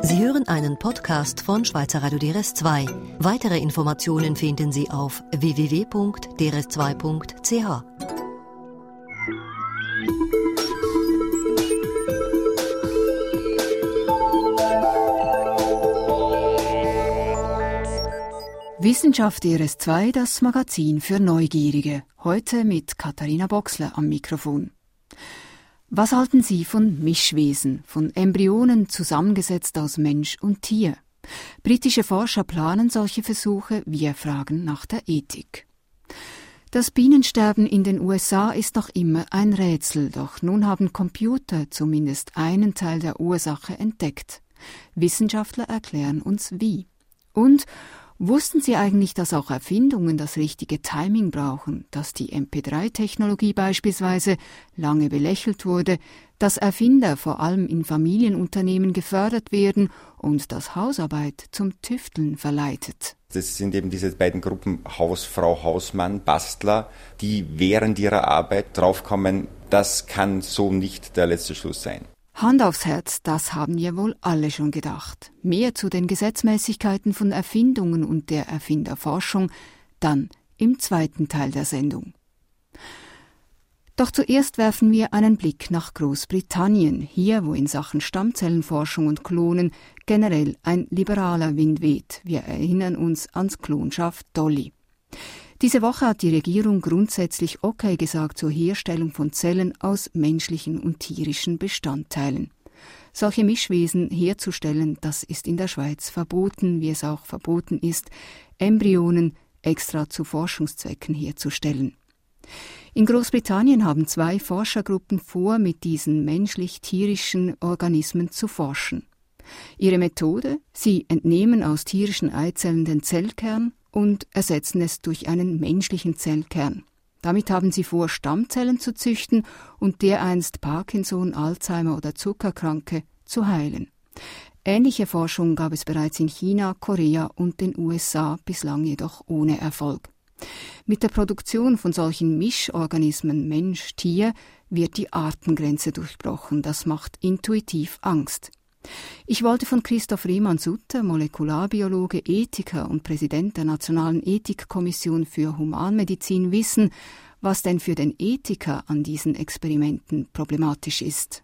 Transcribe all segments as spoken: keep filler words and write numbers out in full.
Sie hören einen Podcast von Schweizer Radio D R S zwei. Weitere Informationen finden Sie auf w w w punkt d r s zwei punkt c h. Wissenschaft D R S zwei, das Magazin für Neugierige. Heute mit Katharina Boxler am Mikrofon. Was halten Sie von Mischwesen, von Embryonen zusammengesetzt aus Mensch und Tier? Britische Forscher planen solche Versuche, wir fragen nach der Ethik. Das Bienensterben in den U S A ist noch immer ein Rätsel, doch nun haben Computer zumindest einen Teil der Ursache entdeckt. Wissenschaftler erklären uns wie. Und wussten Sie eigentlich, dass auch Erfindungen das richtige Timing brauchen, dass die M P drei Technologie beispielsweise lange belächelt wurde, dass Erfinder vor allem in Familienunternehmen gefördert werden und dass Hausarbeit zum Tüfteln verleitet? Das sind eben diese beiden Gruppen Hausfrau, Hausmann, Bastler, die während ihrer Arbeit draufkommen, das kann so nicht der letzte Schluss sein. Hand aufs Herz, das haben wir wohl alle schon gedacht. Mehr zu den Gesetzmäßigkeiten von Erfindungen und der Erfinderforschung dann im zweiten Teil der Sendung. Doch zuerst werfen wir einen Blick nach Großbritannien, hier wo in Sachen Stammzellenforschung und Klonen generell ein liberaler Wind weht. Wir erinnern uns ans Klonschaft Dolly. Diese Woche hat die Regierung grundsätzlich okay gesagt zur Herstellung von Zellen aus menschlichen und tierischen Bestandteilen. Solche Mischwesen herzustellen, das ist in der Schweiz verboten, wie es auch verboten ist, Embryonen extra zu Forschungszwecken herzustellen. In Großbritannien haben zwei Forschergruppen vor, mit diesen menschlich-tierischen Organismen zu forschen. Ihre Methode? Sie entnehmen aus tierischen Eizellen den Zellkern und ersetzen es durch einen menschlichen Zellkern. Damit haben sie vor, Stammzellen zu züchten und dereinst Parkinson, Alzheimer oder Zuckerkranke zu heilen. Ähnliche Forschung gab es bereits in China, Korea und den U S A, bislang jedoch ohne Erfolg. Mit der Produktion von solchen Mischorganismen Mensch-Tier wird die Artengrenze durchbrochen. Das macht intuitiv Angst. Ich wollte von Christoph Riemann-Sutter, Molekularbiologe, Ethiker und Präsident der Nationalen Ethikkommission für Humanmedizin, wissen, was denn für den Ethiker an diesen Experimenten problematisch ist.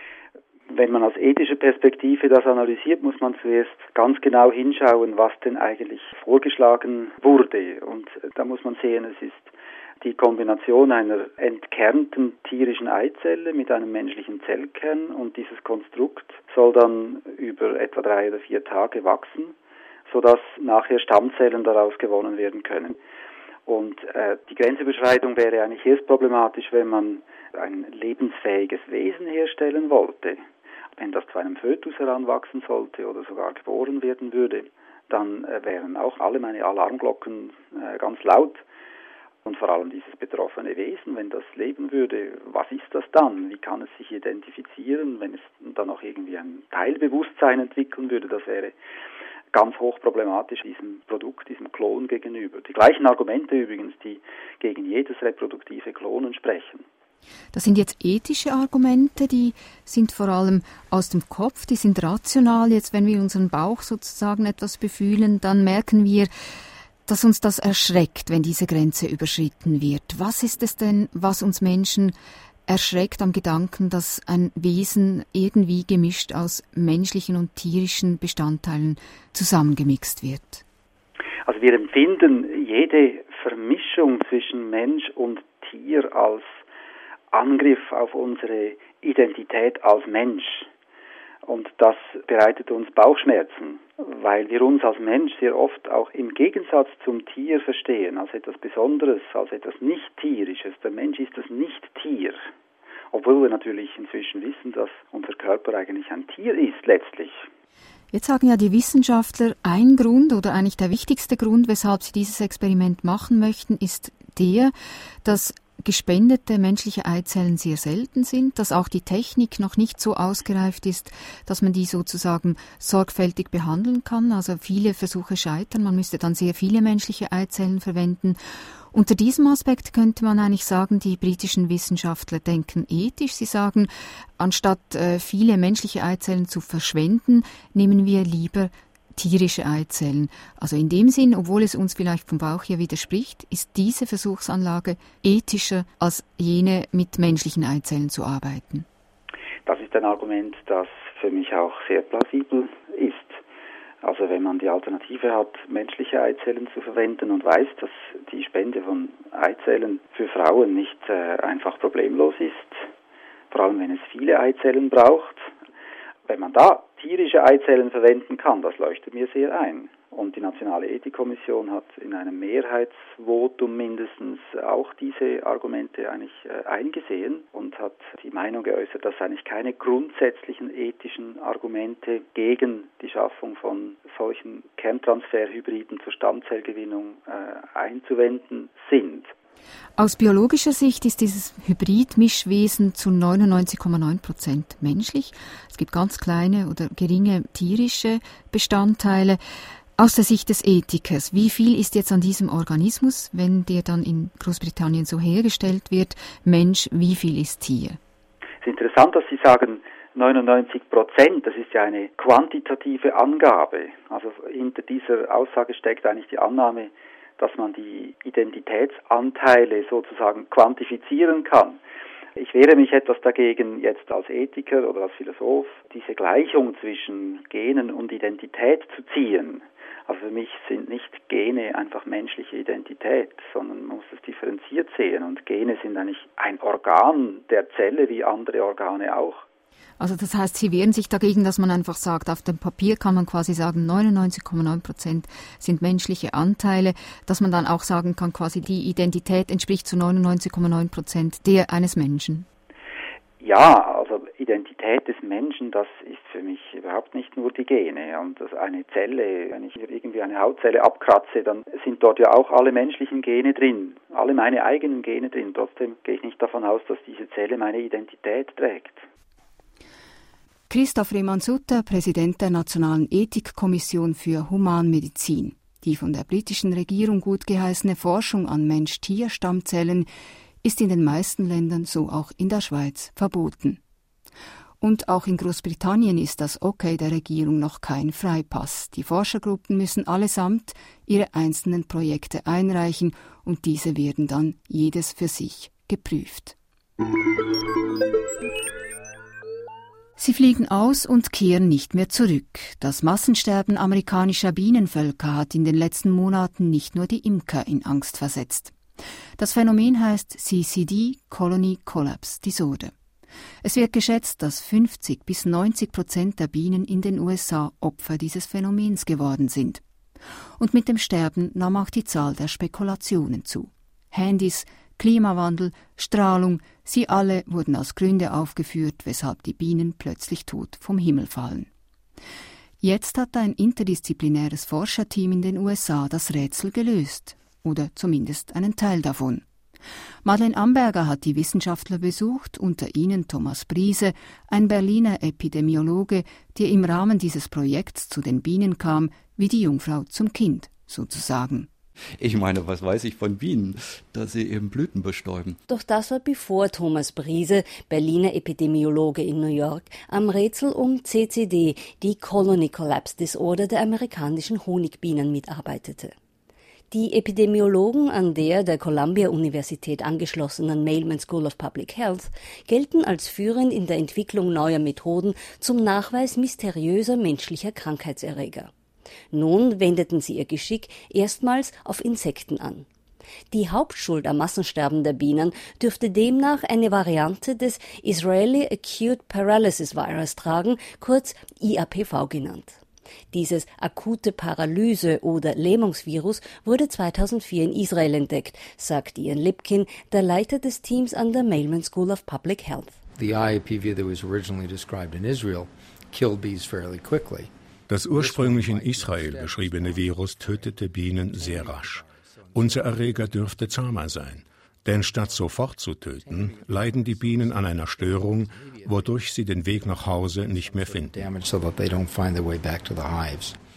Wenn man aus ethischer Perspektive das analysiert, muss man zuerst ganz genau hinschauen, was denn eigentlich vorgeschlagen wurde. Und da muss man sehen, es ist die Kombination einer entkernten tierischen Eizelle mit einem menschlichen Zellkern, und dieses Konstrukt soll dann über etwa drei oder vier Tage wachsen, sodass nachher Stammzellen daraus gewonnen werden können. Und äh, die Grenzüberschreitung wäre eigentlich erst problematisch, wenn man ein lebensfähiges Wesen herstellen wollte. Wenn das zu einem Fötus heranwachsen sollte oder sogar geboren werden würde, dann äh, wären auch alle meine Alarmglocken äh, ganz laut. Und vor allem dieses betroffene Wesen, wenn das leben würde, was ist das dann? Wie kann es sich identifizieren, wenn es dann auch irgendwie ein Teilbewusstsein entwickeln würde? Das wäre ganz hoch problematisch diesem Produkt, diesem Klon gegenüber. Die gleichen Argumente übrigens, die gegen jedes reproduktive Klonen sprechen. Das sind jetzt ethische Argumente, die sind vor allem aus dem Kopf, die sind rational. Jetzt, wenn wir unseren Bauch sozusagen etwas befühlen, dann merken wir, dass uns das erschreckt, wenn diese Grenze überschritten wird. Was ist es denn, was uns Menschen erschreckt am Gedanken, dass ein Wesen irgendwie gemischt aus menschlichen und tierischen Bestandteilen zusammengemixt wird? Also wir empfinden jede Vermischung zwischen Mensch und Tier als Angriff auf unsere Identität als Mensch. Und das bereitet uns Bauchschmerzen, weil wir uns als Mensch sehr oft auch im Gegensatz zum Tier verstehen, als etwas Besonderes, als etwas Nicht-Tierisches. Der Mensch ist das Nicht-Tier, obwohl wir natürlich inzwischen wissen, dass unser Körper eigentlich ein Tier ist letztlich. Jetzt sagen ja die Wissenschaftler, ein Grund oder eigentlich der wichtigste Grund, weshalb sie dieses Experiment machen möchten, ist der, dass gespendete menschliche Eizellen sehr selten sind, dass auch die Technik noch nicht so ausgereift ist, dass man die sozusagen sorgfältig behandeln kann. Also viele Versuche scheitern, man müsste dann sehr viele menschliche Eizellen verwenden. Unter diesem Aspekt könnte man eigentlich sagen, die britischen Wissenschaftler denken ethisch. Sie sagen, anstatt äh, viele menschliche Eizellen zu verschwenden, nehmen wir lieber tierische Eizellen. Also in dem Sinn, obwohl es uns vielleicht vom Bauch her widerspricht, ist diese Versuchsanlage ethischer als jene mit menschlichen Eizellen zu arbeiten. Das ist ein Argument, das für mich auch sehr plausibel ist. Also wenn man die Alternative hat, menschliche Eizellen zu verwenden und weiß, dass die Spende von Eizellen für Frauen nicht äh, einfach problemlos ist, vor allem wenn es viele Eizellen braucht, wenn man da tierische Eizellen verwenden kann, das leuchtet mir sehr ein. Und die Nationale Ethikkommission hat in einem Mehrheitsvotum mindestens auch diese Argumente eigentlich äh, eingesehen und hat die Meinung geäußert, dass eigentlich keine grundsätzlichen ethischen Argumente gegen die Schaffung von solchen Kerntransferhybriden zur Stammzellgewinnung äh, einzuwenden sind. Aus biologischer Sicht ist dieses Hybrid-Mischwesen zu neunundneunzig Komma neun Prozent menschlich. Es gibt ganz kleine oder geringe tierische Bestandteile. Aus der Sicht des Ethikers, wie viel ist jetzt an diesem Organismus, wenn der dann in Großbritannien so hergestellt wird, Mensch, wie viel ist Tier? Es ist interessant, dass Sie sagen neunundneunzig Prozent, das ist ja eine quantitative Angabe. Also hinter dieser Aussage steckt eigentlich die Annahme, dass man die Identitätsanteile sozusagen quantifizieren kann. Ich wehre mich etwas dagegen, jetzt als Ethiker oder als Philosoph diese Gleichung zwischen Genen und Identität zu ziehen. Also für mich sind nicht Gene einfach menschliche Identität, sondern man muss es differenziert sehen. Und Gene sind eigentlich ein Organ der Zelle wie andere Organe auch. Also das heißt, Sie wehren sich dagegen, dass man einfach sagt, auf dem Papier kann man quasi sagen, neunundneunzig Komma neun Prozent sind menschliche Anteile, dass man dann auch sagen kann, quasi die Identität entspricht zu neunundneunzig Komma neun Prozent der eines Menschen. Ja, also Identität des Menschen, das ist für mich überhaupt nicht nur die Gene. Und das eine Zelle, wenn ich irgendwie eine Hautzelle abkratze, dann sind dort ja auch alle menschlichen Gene drin, alle meine eigenen Gene drin. Trotzdem gehe ich nicht davon aus, dass diese Zelle meine Identität trägt. Christoph Rehmann-Sutter, Präsident der Nationalen Ethikkommission für Humanmedizin. Die von der britischen Regierung gutgeheißene Forschung an Mensch-Tier-Stammzellen ist in den meisten Ländern, so auch in der Schweiz, verboten. Und auch in Großbritannien ist das Okay der Regierung noch kein Freipass. Die Forschergruppen müssen allesamt ihre einzelnen Projekte einreichen und diese werden dann jedes für sich geprüft. Sie fliegen aus und kehren nicht mehr zurück. Das Massensterben amerikanischer Bienenvölker hat in den letzten Monaten nicht nur die Imker in Angst versetzt. Das Phänomen heißt C C D, Colony Collapse Disorder. Es wird geschätzt, dass fünfzig bis neunzig Prozent der Bienen in den U S A Opfer dieses Phänomens geworden sind. Und mit dem Sterben nahm auch die Zahl der Spekulationen zu. Handys, Klimawandel, Strahlung, sie alle wurden als Gründe aufgeführt, weshalb die Bienen plötzlich tot vom Himmel fallen. Jetzt hat ein interdisziplinäres Forscherteam in den U S A das Rätsel gelöst, oder zumindest einen Teil davon. Madeleine Amberger hat die Wissenschaftler besucht, unter ihnen Thomas Briese, ein Berliner Epidemiologe, der im Rahmen dieses Projekts zu den Bienen kam, wie die Jungfrau zum Kind, sozusagen. Ich meine, was weiß ich von Bienen, dass sie eben Blüten bestäuben. Doch das war bevor Thomas Briese, Berliner Epidemiologe in New York, am Rätsel um C C D, die Colony Collapse Disorder der amerikanischen Honigbienen, mitarbeitete. Die Epidemiologen an der der Columbia-Universität angeschlossenen Mailman School of Public Health gelten als führend in der Entwicklung neuer Methoden zum Nachweis mysteriöser menschlicher Krankheitserreger. Nun wendeten sie ihr Geschick erstmals auf Insekten an. Die Hauptschuld am Massensterben der Bienen dürfte demnach eine Variante des Israeli Acute Paralysis Virus tragen, kurz I A P V genannt. Dieses akute Paralyse- oder Lähmungsvirus wurde zweitausendvier in Israel entdeckt, sagt Ian Lipkin, der Leiter des Teams an der Mailman School of Public Health. The I A P V that was originally described in Israel killed bees fairly quickly. Das ursprünglich in Israel beschriebene Virus tötete Bienen sehr rasch. Unser Erreger dürfte zahmer sein. Denn statt sofort zu töten, leiden die Bienen an einer Störung, wodurch sie den Weg nach Hause nicht mehr finden.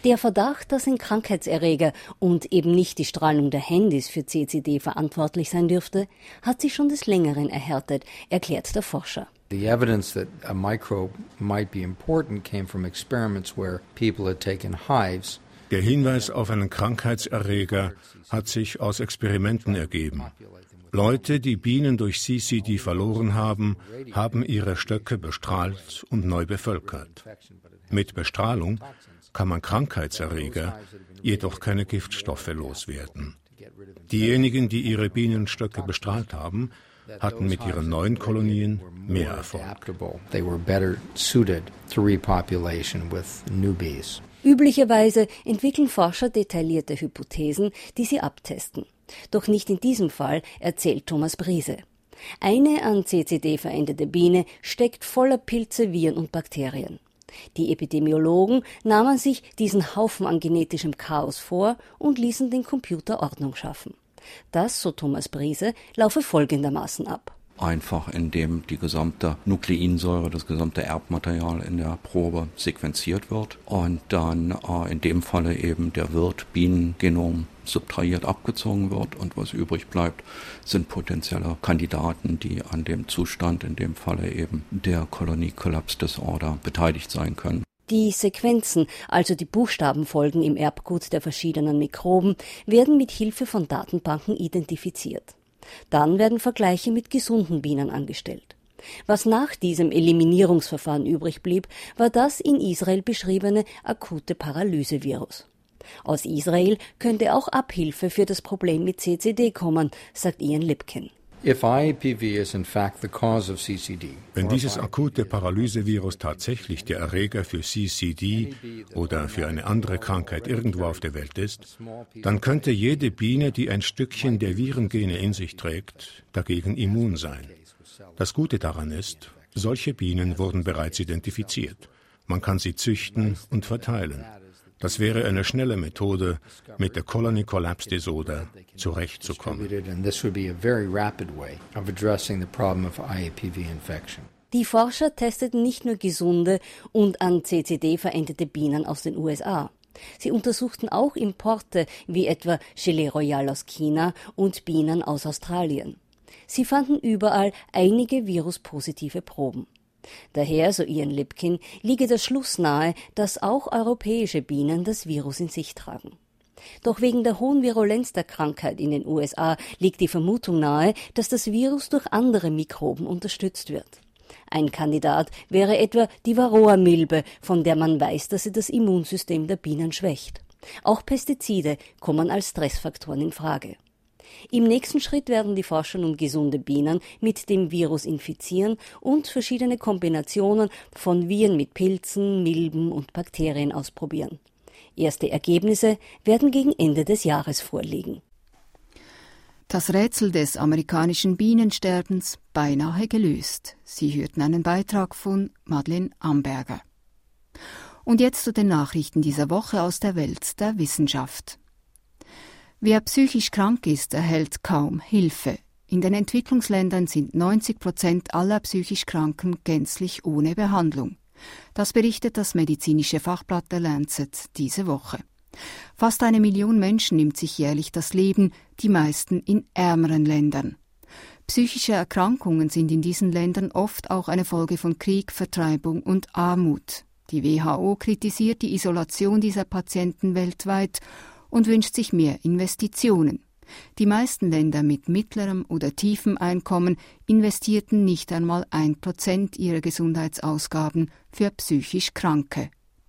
Der Verdacht, dass ein Krankheitserreger und eben nicht die Strahlung der Handys für C C D verantwortlich sein dürfte, hat sich schon des Längeren erhärtet, erklärt der Forscher. The evidence that a microbe might be important came from experiments where people had taken hives. Der Hinweis auf einen Krankheitserreger hat sich aus Experimenten ergeben. Leute, die Bienen durch C C D verloren haben, haben ihre Stöcke bestrahlt und neu bevölkert. Mit Bestrahlung kann man Krankheitserreger, jedoch keine Giftstoffe loswerden. Diejenigen, die ihre Bienenstöcke bestrahlt haben, hatten mit ihren neuen Kolonien mehr Erfolg. Üblicherweise entwickeln Forscher detaillierte Hypothesen, die sie abtesten. Doch nicht in diesem Fall, erzählt Thomas Briese. Eine an C C D veränderte Biene steckt voller Pilze, Viren und Bakterien. Die Epidemiologen nahmen sich diesen Haufen an genetischem Chaos vor und ließen den Computer Ordnung schaffen. Das, so Thomas Briese, laufe folgendermaßen ab. Einfach indem die gesamte Nukleinsäure, das gesamte Erbmaterial in der Probe sequenziert wird und dann äh, in dem Falle eben der Wirt-Bienengenom subtrahiert abgezogen wird und was übrig bleibt, sind potenzielle Kandidaten, die an dem Zustand, in dem Falle eben der Colony Collapse Disorder, beteiligt sein können. Die Sequenzen, also die Buchstabenfolgen im Erbgut der verschiedenen Mikroben, werden mit Hilfe von Datenbanken identifiziert. Dann werden Vergleiche mit gesunden Bienen angestellt. Was nach diesem Eliminierungsverfahren übrig blieb, war das in Israel beschriebene akute Paralysevirus. Aus Israel könnte auch Abhilfe für das Problem mit C C D kommen, sagt Ian Lipkin. Wenn dieses akute Paralysevirus tatsächlich der Erreger für C C D oder für eine andere Krankheit irgendwo auf der Welt ist, dann könnte jede Biene, die ein Stückchen der Virengene in sich trägt, dagegen immun sein. Das Gute daran ist, solche Bienen wurden bereits identifiziert. Man kann sie züchten und verteilen. Das wäre eine schnelle Methode, mit der Colony Collapse Disorder zurechtzukommen. Die Forscher testeten nicht nur gesunde und an C C D veränderte Bienen aus den U S A. Sie untersuchten auch Importe wie etwa Gelée Royale aus China und Bienen aus Australien. Sie fanden überall einige viruspositive Proben. Daher, so Ian Lipkin, liege der Schluss nahe, dass auch europäische Bienen das Virus in sich tragen. Doch wegen der hohen Virulenz der Krankheit in den U S A liegt die Vermutung nahe, dass das Virus durch andere Mikroben unterstützt wird. Ein Kandidat wäre etwa die Varroa-Milbe, von der man weiß, dass sie das Immunsystem der Bienen schwächt. Auch Pestizide kommen als Stressfaktoren in Frage. Im nächsten Schritt werden die Forscher nun gesunde Bienen mit dem Virus infizieren und verschiedene Kombinationen von Viren mit Pilzen, Milben und Bakterien ausprobieren. Erste Ergebnisse werden gegen Ende des Jahres vorliegen. Das Rätsel des amerikanischen Bienensterbens beinahe gelöst. Sie hörten einen Beitrag von Madeleine Amberger. Und jetzt zu den Nachrichten dieser Woche aus der Welt der Wissenschaft. Wer psychisch krank ist, erhält kaum Hilfe. In den Entwicklungsländern sind neunzig Prozent aller psychisch Kranken gänzlich ohne Behandlung. Das berichtet das medizinische Fachblatt der Lancet diese Woche. Fast eine Million Menschen nimmt sich jährlich das Leben, die meisten in ärmeren Ländern. Psychische Erkrankungen sind in diesen Ländern oft auch eine Folge von Krieg, Vertreibung und Armut. Die W H O kritisiert die Isolation dieser Patienten weltweit und wünscht sich mehr Investitionen. Die meisten Länder mit mittlerem oder tiefem Einkommen investierten nicht einmal ein Prozent ihrer Gesundheitsausgaben für psychisch Kranke.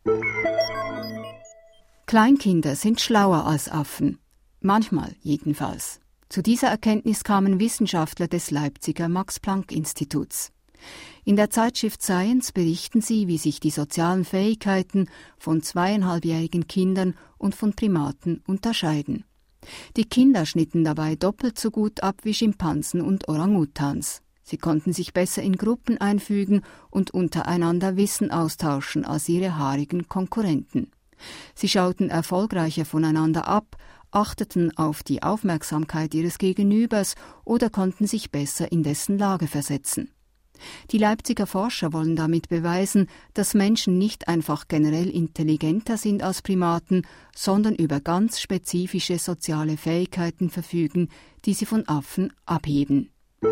Kleinkinder sind schlauer als Affen. Manchmal jedenfalls. Zu dieser Erkenntnis kamen Wissenschaftler des Leipziger Max-Planck-Instituts. In der Zeitschrift Science berichten sie, wie sich die sozialen Fähigkeiten von zweieinhalbjährigen Kindern und von Primaten unterscheiden. Die Kinder schnitten dabei doppelt so gut ab wie Schimpansen und Orang-Utans. Sie konnten sich besser in Gruppen einfügen und untereinander Wissen austauschen als ihre haarigen Konkurrenten. Sie schauten erfolgreicher voneinander ab, achteten auf die Aufmerksamkeit ihres Gegenübers oder konnten sich besser in dessen Lage versetzen. Die Leipziger Forscher wollen damit beweisen, dass Menschen nicht einfach generell intelligenter sind als Primaten, sondern über ganz spezifische soziale Fähigkeiten verfügen, die sie von Affen abheben.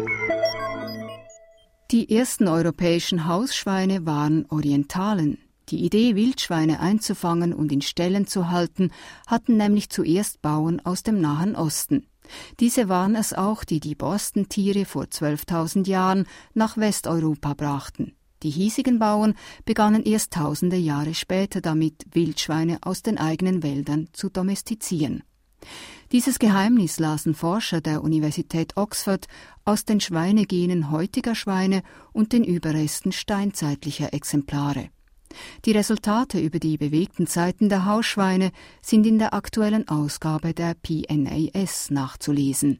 Die ersten europäischen Hausschweine waren Orientalen. Die Idee, Wildschweine einzufangen und in Ställen zu halten, hatten nämlich zuerst Bauern aus dem Nahen Osten. Diese waren es auch, die die Borstentiere vor zwölftausend Jahren nach Westeuropa brachten. Die hiesigen Bauern begannen erst tausende Jahre später damit, Wildschweine aus den eigenen Wäldern zu domestizieren. Dieses Geheimnis lasen Forscher der Universität Oxford aus den Schweinegenen heutiger Schweine und den Überresten steinzeitlicher Exemplare. Die Resultate über die bewegten Zeiten der Hausschweine sind in der aktuellen Ausgabe der P N A S nachzulesen.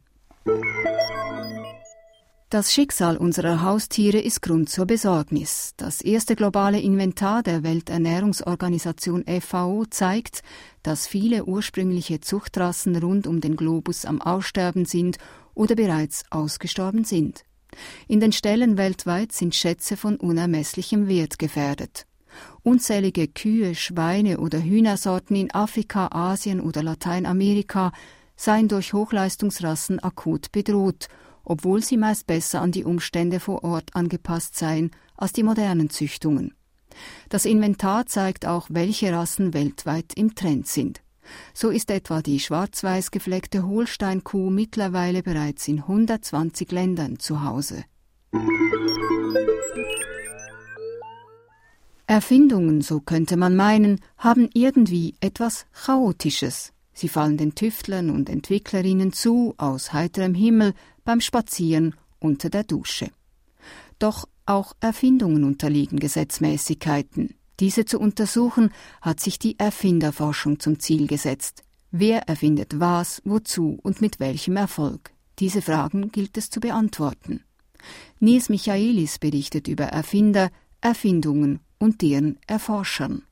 Das Schicksal unserer Haustiere ist Grund zur Besorgnis. Das erste globale Inventar der Welternährungsorganisation F A O zeigt, dass viele ursprüngliche Zuchtrassen rund um den Globus am Aussterben sind oder bereits ausgestorben sind. In den Ställen weltweit sind Schätze von unermesslichem Wert gefährdet. Unzählige Kühe, Schweine oder Hühnersorten in Afrika, Asien oder Lateinamerika seien durch Hochleistungsrassen akut bedroht, obwohl sie meist besser an die Umstände vor Ort angepasst seien als die modernen Züchtungen. Das Inventar zeigt auch, welche Rassen weltweit im Trend sind. So ist etwa die schwarz-weiß gefleckte Holsteinkuh mittlerweile bereits in hundertzwanzig Ländern zu Hause. Erfindungen, so könnte man meinen, haben irgendwie etwas Chaotisches. Sie fallen den Tüftlern und Entwicklerinnen zu, aus heiterem Himmel, beim Spazieren, unter der Dusche. Doch auch Erfindungen unterliegen Gesetzmäßigkeiten. Diese zu untersuchen, hat sich die Erfinderforschung zum Ziel gesetzt. Wer erfindet was, wozu und mit welchem Erfolg? Diese Fragen gilt es zu beantworten. Nils Michaelis berichtet über Erfinder, Erfindungen und deren Erforschern.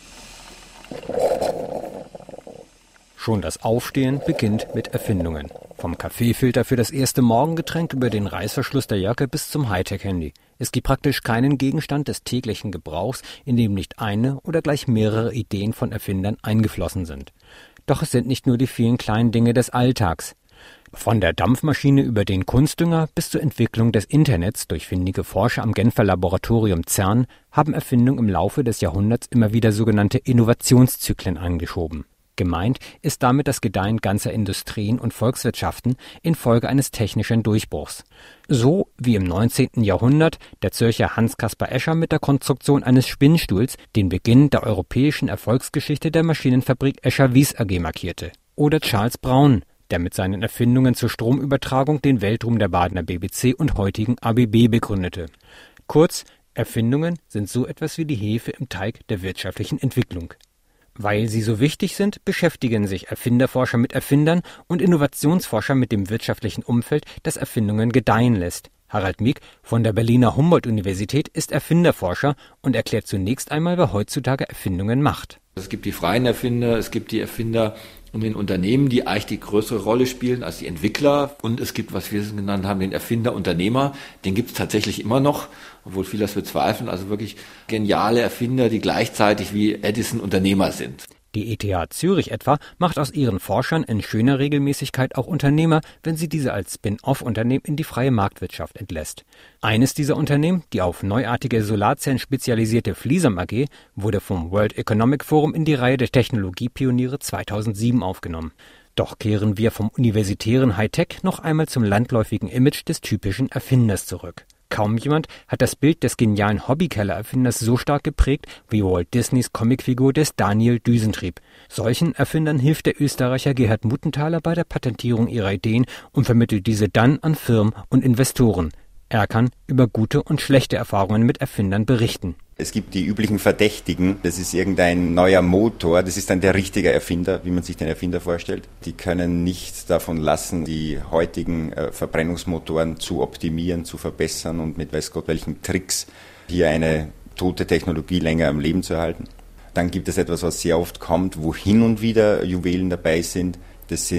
Schon das Aufstehen beginnt mit Erfindungen. Vom Kaffeefilter für das erste Morgengetränk über den Reißverschluss der Jacke bis zum Hightech-Handy. Es gibt praktisch keinen Gegenstand des täglichen Gebrauchs, in dem nicht eine oder gleich mehrere Ideen von Erfindern eingeflossen sind. Doch es sind nicht nur die vielen kleinen Dinge des Alltags. Von der Dampfmaschine über den Kunstdünger bis zur Entwicklung des Internets durch findige Forscher am Genfer Laboratorium CERN haben Erfindungen im Laufe des Jahrhunderts immer wieder sogenannte Innovationszyklen angeschoben. Gemeint ist damit das Gedeihen ganzer Industrien und Volkswirtschaften infolge eines technischen Durchbruchs. So wie im neunzehnten Jahrhundert der Zürcher Hans Caspar Escher mit der Konstruktion eines Spinnstuhls den Beginn der europäischen Erfolgsgeschichte der Maschinenfabrik Escher-Wyss A G markierte. Oder Charles Brown, der mit seinen Erfindungen zur Stromübertragung den Weltruhm der Badener B B C und heutigen A B B begründete. Kurz, Erfindungen sind so etwas wie die Hefe im Teig der wirtschaftlichen Entwicklung. Weil sie so wichtig sind, beschäftigen sich Erfinderforscher mit Erfindern und Innovationsforscher mit dem wirtschaftlichen Umfeld, das Erfindungen gedeihen lässt. Harald Mieg von der Berliner Humboldt-Universität ist Erfinderforscher und erklärt zunächst einmal, wer heutzutage Erfindungen macht. Es gibt die freien Erfinder, es gibt die Erfinder in den Unternehmen, die eigentlich die größere Rolle spielen als die Entwickler. Und es gibt, was wir genannt haben, den Erfinder-Unternehmer. Den gibt es tatsächlich immer noch, obwohl viele das bezweifeln. Also wirklich geniale Erfinder, die gleichzeitig wie Edison Unternehmer sind. Die E T H Zürich etwa macht aus ihren Forschern in schöner Regelmäßigkeit auch Unternehmer, wenn sie diese als Spin-off-Unternehmen in die freie Marktwirtschaft entlässt. Eines dieser Unternehmen, die auf neuartige Solarzellen spezialisierte Flisam A G, wurde vom World Economic Forum in die Reihe der Technologiepioniere zweitausendsieben aufgenommen. Doch kehren wir vom universitären Hightech noch einmal zum landläufigen Image des typischen Erfinders zurück. Kaum jemand hat das Bild des genialen Hobbykeller-Erfinders so stark geprägt wie Walt Disneys Comicfigur des Daniel Düsentrieb. Solchen Erfindern hilft der Österreicher Gerhard Muttenthaler bei der Patentierung ihrer Ideen und vermittelt diese dann an Firmen und Investoren. Er kann über gute und schlechte Erfahrungen mit Erfindern berichten. Es gibt die üblichen Verdächtigen, das ist irgendein neuer Motor, das ist dann der richtige Erfinder, wie man sich den Erfinder vorstellt. Die können nicht davon lassen, die heutigen äh, Verbrennungsmotoren zu optimieren, zu verbessern und mit weiß Gott welchen Tricks hier eine tote Technologie länger am Leben zu erhalten. Dann gibt es etwas, was sehr oft kommt, wo hin und wieder Juwelen dabei sind. Das sind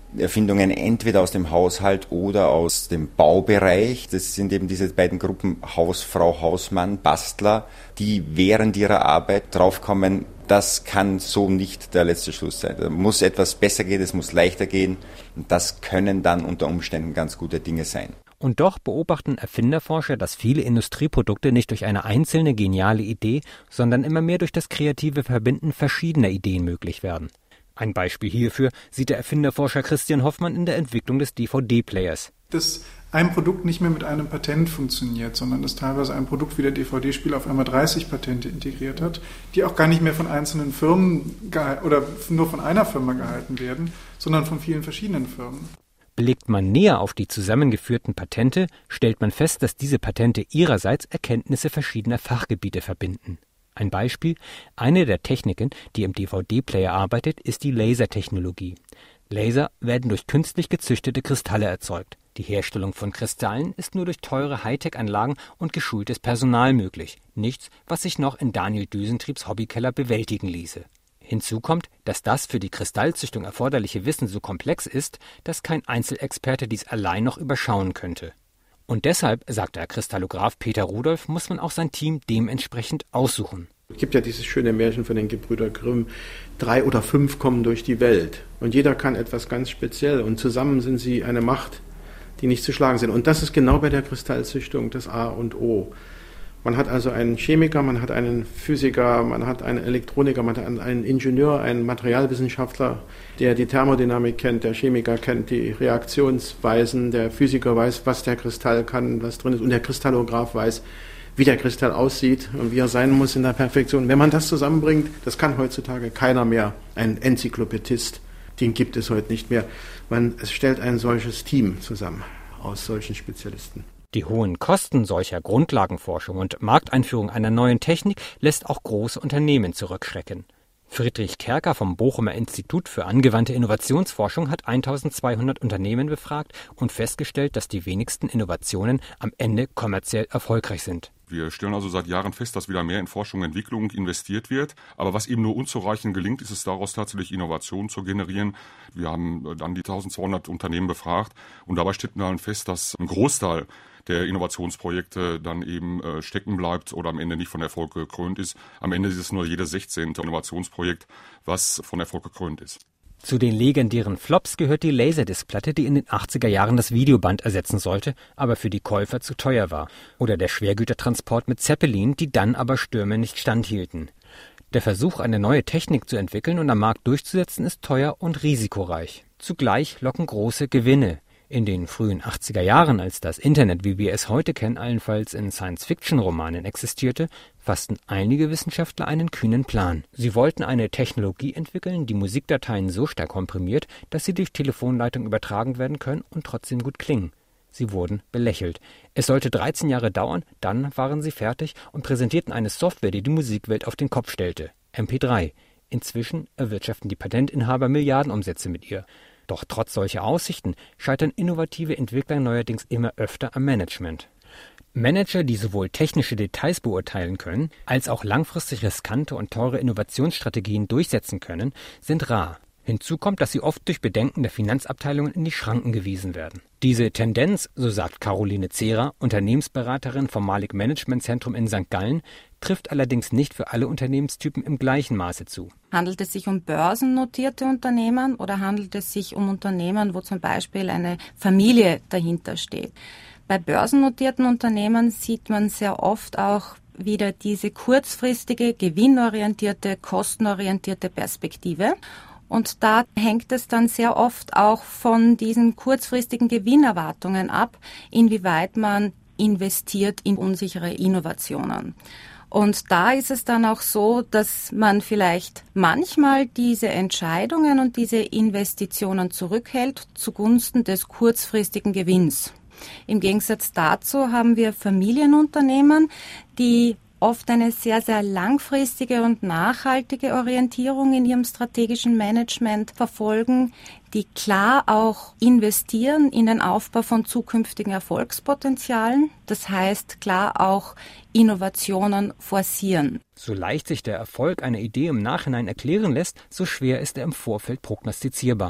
Erfindungen entweder aus dem Haushalt oder aus dem Baubereich. Das sind eben diese beiden Gruppen Hausfrau, Hausmann, Bastler, die während ihrer Arbeit draufkommen, das kann so nicht der letzte Schluss sein. Da muss etwas besser gehen, es muss leichter gehen. Und das können dann unter Umständen ganz gute Dinge sein. Und doch beobachten Erfinderforscher, dass viele Industrieprodukte nicht durch eine einzelne geniale Idee, sondern immer mehr durch das kreative Verbinden verschiedener Ideen möglich werden. Ein Beispiel hierfür sieht der Erfinderforscher Christian Hoffmann in der Entwicklung des D V D-Players. Dass ein Produkt nicht mehr mit einem Patent funktioniert, sondern dass teilweise ein Produkt wie der D V D-Spieler auf einmal dreißig Patente integriert hat, die auch gar nicht mehr von einzelnen Firmen geha- oder nur von einer Firma gehalten werden, sondern von vielen verschiedenen Firmen. Blickt man näher auf die zusammengeführten Patente, stellt man fest, dass diese Patente ihrerseits Erkenntnisse verschiedener Fachgebiete verbinden. Ein Beispiel: Eine der Techniken, die im D V D-Player arbeitet, ist die Lasertechnologie. Laser werden durch künstlich gezüchtete Kristalle erzeugt. Die Herstellung von Kristallen ist nur durch teure Hightech-Anlagen und geschultes Personal möglich. Nichts, was sich noch in Daniel Düsentriebs Hobbykeller bewältigen ließe. Hinzu kommt, dass das für die Kristallzüchtung erforderliche Wissen so komplex ist, dass kein Einzelexperte dies allein noch überschauen könnte. Und deshalb, sagt der Kristallograph Peter Rudolph, muss man auch sein Team dementsprechend aussuchen. Es gibt ja dieses schöne Märchen von den Gebrüder Grimm, drei oder fünf kommen durch die Welt und jeder kann etwas ganz speziell und zusammen sind sie eine Macht, die nicht zu schlagen sind. Und das ist genau bei der Kristallzüchtung das A und O. Man hat also einen Chemiker, man hat einen Physiker, man hat einen Elektroniker, man hat einen Ingenieur, einen Materialwissenschaftler, der die Thermodynamik kennt, der Chemiker kennt die Reaktionsweisen, der Physiker weiß, was der Kristall kann, was drin ist und der Kristallograph weiß, wie der Kristall aussieht und wie er sein muss in der Perfektion. Wenn man das zusammenbringt, das kann heutzutage keiner mehr, ein Enzyklopädist, den gibt es heute nicht mehr. Man es stellt ein solches Team zusammen aus solchen Spezialisten. Die hohen Kosten solcher Grundlagenforschung und Markteinführung einer neuen Technik lässt auch große Unternehmen zurückschrecken. Friedrich Kerker vom Bochumer Institut für angewandte Innovationsforschung hat eintausendzweihundert Unternehmen befragt und festgestellt, dass die wenigsten Innovationen am Ende kommerziell erfolgreich sind. Wir stellen also seit Jahren fest, dass wieder mehr in Forschung und Entwicklung investiert wird. Aber was eben nur unzureichend gelingt, ist es daraus tatsächlich Innovationen zu generieren. Wir haben dann die eintausendzweihundert Unternehmen befragt und dabei stellt man dann fest, dass ein Großteil der Innovationsprojekte dann eben äh, stecken bleibt oder am Ende nicht von Erfolg gekrönt ist. Am Ende ist es nur jedes sechzehnte Innovationsprojekt, was von Erfolg gekrönt ist. Zu den legendären Flops gehört die Laserdisc-Platte, die in den achtziger Jahren das Videoband ersetzen sollte, aber für die Käufer zu teuer war. Oder der Schwergütertransport mit Zeppelin, die dann aber Stürmen nicht standhielten. Der Versuch, eine neue Technik zu entwickeln und am Markt durchzusetzen, ist teuer und risikoreich. Zugleich locken große Gewinne. In den frühen achtziger Jahren, als das Internet, wie wir es heute kennen, allenfalls in Science-Fiction-Romanen existierte, fassten einige Wissenschaftler einen kühnen Plan. Sie wollten eine Technologie entwickeln, die Musikdateien so stark komprimiert, dass sie durch Telefonleitung übertragen werden können und trotzdem gut klingen. Sie wurden belächelt. Es sollte dreizehn Jahre dauern, dann waren sie fertig und präsentierten eine Software, die die Musikwelt auf den Kopf stellte. M P drei. Inzwischen erwirtschaften die Patentinhaber Milliardenumsätze mit ihr. Doch trotz solcher Aussichten scheitern innovative Entwickler neuerdings immer öfter am Management. Manager, die sowohl technische Details beurteilen können, als auch langfristig riskante und teure Innovationsstrategien durchsetzen können, sind rar. Hinzu kommt, dass sie oft durch Bedenken der Finanzabteilungen in die Schranken gewiesen werden. Diese Tendenz, so sagt Caroline Zehrer, Unternehmensberaterin vom Malik Management Zentrum in Sankt Gallen, trifft allerdings nicht für alle Unternehmenstypen im gleichen Maße zu. Handelt es sich um börsennotierte Unternehmen oder handelt es sich um Unternehmen, wo zum Beispiel eine Familie dahinter steht? Bei börsennotierten Unternehmen sieht man sehr oft auch wieder diese kurzfristige, gewinnorientierte, kostenorientierte Perspektive. Und da hängt es dann sehr oft auch von diesen kurzfristigen Gewinnerwartungen ab, inwieweit man investiert in unsichere Innovationen. Und da ist es dann auch so, dass man vielleicht manchmal diese Entscheidungen und diese Investitionen zurückhält zugunsten des kurzfristigen Gewinns. Im Gegensatz dazu haben wir Familienunternehmen, die oft eine sehr, sehr langfristige und nachhaltige Orientierung in ihrem strategischen Management verfolgen, die klar auch investieren in den Aufbau von zukünftigen Erfolgspotenzialen. Das heißt, klar auch Innovationen forcieren. So leicht sich der Erfolg einer Idee im Nachhinein erklären lässt, so schwer ist er im Vorfeld prognostizierbar.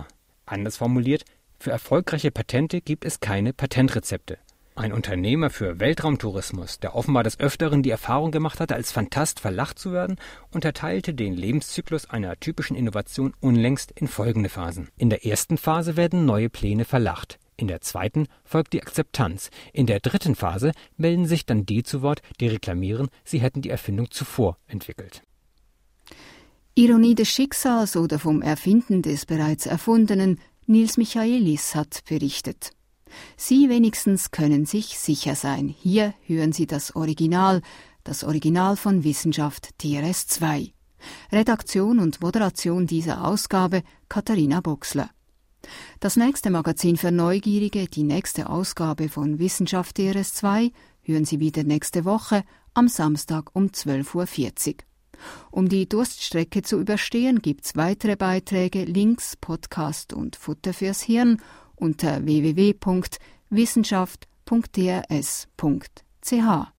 Anders formuliert, für erfolgreiche Patente gibt es keine Patentrezepte. Ein Unternehmer für Weltraumtourismus, der offenbar des Öfteren die Erfahrung gemacht hatte, als Phantast verlacht zu werden, unterteilte den Lebenszyklus einer typischen Innovation unlängst in folgende Phasen. In der ersten Phase werden neue Pläne verlacht. In der zweiten folgt die Akzeptanz. In der dritten Phase melden sich dann die zu Wort, die reklamieren, sie hätten die Erfindung zuvor entwickelt. Ironie des Schicksals oder vom Erfinden des bereits Erfundenen, Nils Michaelis hat berichtet. Sie wenigstens können sich sicher sein. Hier hören Sie das Original, das Original von Wissenschaft D R S zwei. Redaktion und Moderation dieser Ausgabe Katharina Boxler. Das nächste Magazin für Neugierige, die nächste Ausgabe von Wissenschaft D R S zwei, hören Sie wieder nächste Woche am Samstag um zwölf Uhr vierzig. Um die Durststrecke zu überstehen, gibt's weitere Beiträge, Links, Podcast und Futter fürs Hirn unter w w w punkt wissenschaft punkt d r s punkt c h.